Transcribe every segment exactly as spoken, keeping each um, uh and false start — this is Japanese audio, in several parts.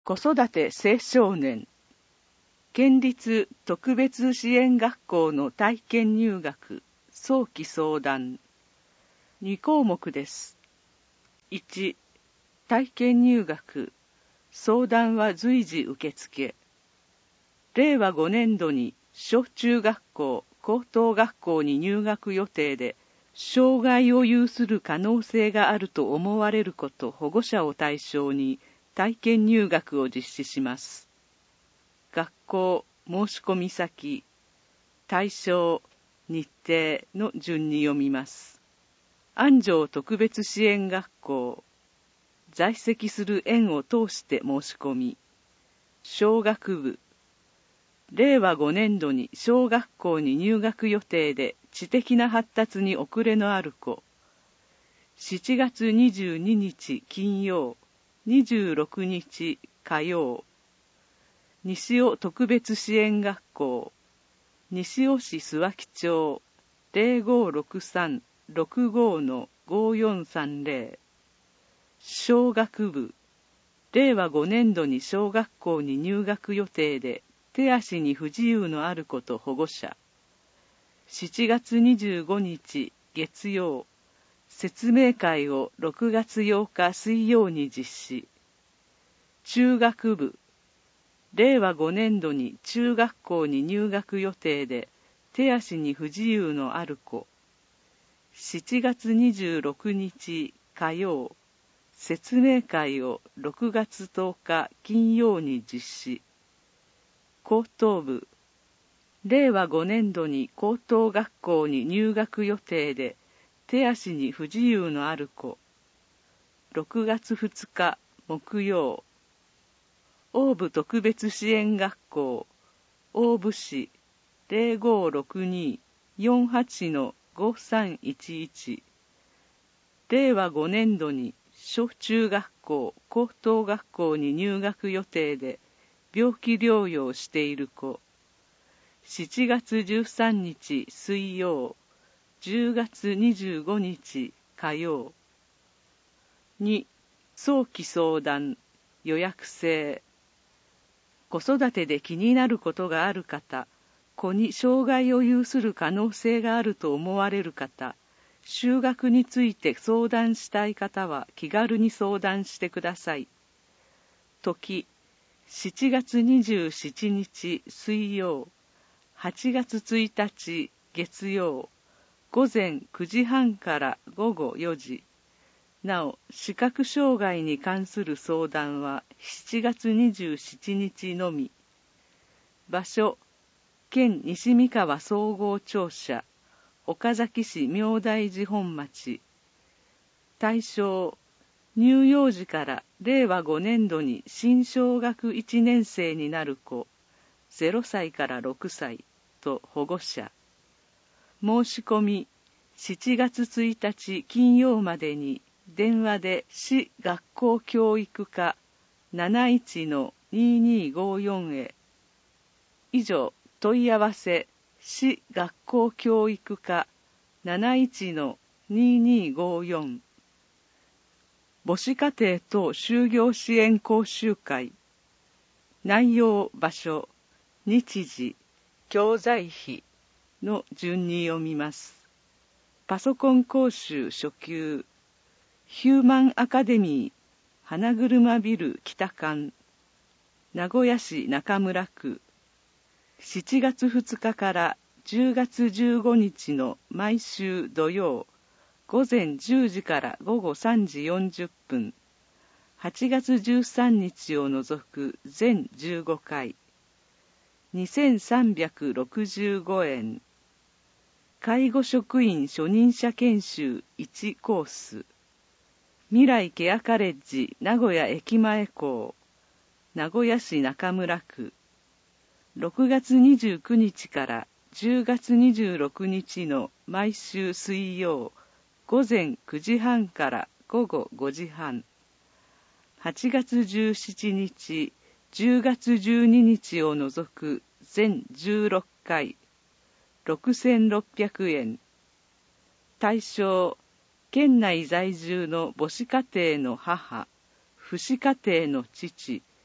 子育て青少年県立特別支援学校の体験入学早期相談に項目です。いち、体験入学相談は随時受付。れいわごねんどに小中学校、高等学校に入学予定で障害を有する可能性があると思われること保護者を対象に体験入学を実施します。学校、申し込み先、対象、日程の順に読みます。安城特別支援学校、在籍する園を通して申し込み、小学部、れいわごねんどに小学校に入学予定で知的な発達に遅れのある子、しちがつにじゅうににち金曜、にじゅうろくにち火曜、西尾特別支援学校、西尾市諏訪木町 ゼロごろくさん ろくご のごよんさんゼロ、小学部、れいわごねんどに小学校に入学予定で手足に不自由のある子と保護者、しちがつにじゅうごにち月曜、説明会をろくがつようか水曜に実施。中学部、れいわごねんどに中学校に入学予定で手足に不自由のある子、しちがつにじゅうろくにち火曜、説明会をろくがつとおか金曜に実施。高等部、れいわごねんどに高等学校に入学予定で手足に不自由のある子、ろくがつふつか木曜、大部特別支援学校、大部市 ゼロごろくに よんはち のごさんいちいち、れいわごねんどに小中学校、高等学校に入学予定で病気療養している子、しちがつじゅうさんにち水曜、じゅうがつにじゅうごにち火曜。に、早期相談、予約制。子育てで気になることがある方、子に障害を有する可能性があると思われる方、就学について相談したい方は気軽に相談してください。時、しちがつにじゅうしちにち水曜、はちがつついたち月曜、ごぜんくじはんからごごよじ。なお、視覚障害に関する相談はしちがつにじゅうしちにちのみ。場所、県西三河総合庁舎、岡崎市明大寺本町。対象、乳幼児かられいわごねんどに新小学いちねんせいになる子、ゼロさいからろくさいと保護者。申し込み、しちがつついたち金曜までに電話で市学校教育課 なないちのににごよん へ。以上、問い合わせ市学校教育課 なないちのににごよん。母子家庭等就業支援講習会。内容、場所、日時、教材費の順に読みます。パソコン講習初級、ヒューマンアカデミー、花車ビル北館、名古屋市中村区、しちがつふつかからじゅうがつじゅうごにちの毎週土曜、ごぜんじゅうじからごごさんじよんじゅっぷん、はちがつじゅうさんにちを除く全じゅうごかい、にせんさんびゃくろくじゅうごえん、介護職員初任者研修いちコース、未来ケアカレッジ名古屋駅前校、名古屋市中村区、ろくがつにじゅうくにちからじゅうがつにじゅうろくにちの毎週水曜、ごぜんくじはんからごごごじはん、はちがつじゅうしちにち、じゅうがつじゅうににちを除く全じゅうろっかい、ろくせんろっぴゃくえん。対象、県内在住の母子家庭の母、父子家庭の父、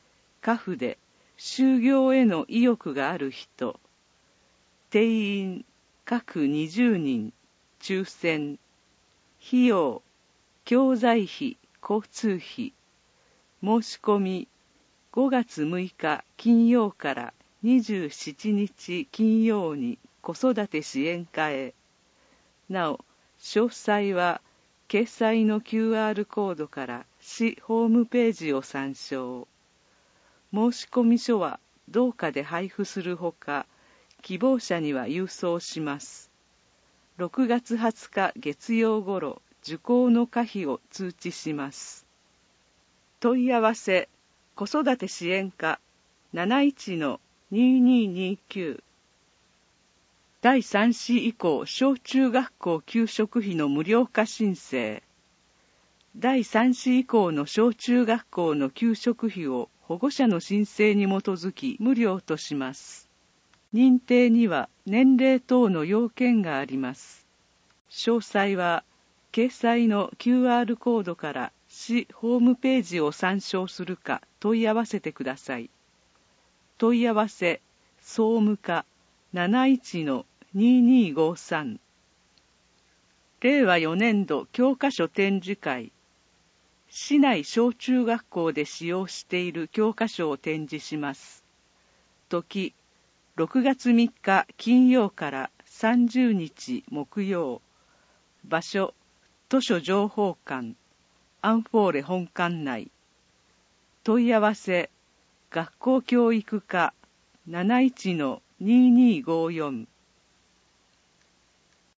家父で就業への意欲がある人、定員各にじゅうにん、抽選、費用、教材費、交通費、申し込み、ごがつむいか金曜からにじゅうしちにち金曜に子育て支援課へ。なお、詳細は掲載の キューアール コードから市ホームページを参照。申込書は同課で配布するほか、希望者には郵送します。ろくがつはつか月曜ごろ、受講の可否を通知します。問い合わせ、子育て支援課 なないちのにーにーにーきゅう。だいさん子以降小中学校給食費の無料化申請。だいさん子以降の小中学校の給食費を保護者の申請に基づき無料とします。認定には年齢等の要件があります。詳細は掲載の キューアール コードから市ホームページを参照するか問い合わせてください。問い合わせ、総務課 なないちのにーにーごさん。れいわよねんど教科書展示会。市内小中学校で使用している教科書を展示します。時、ろくがつみっか金曜からさんじゅうにち木曜。場所、図書情報館、アンフォーレ本館内。問い合わせ、学校教育課 なないちのにーにーごよん。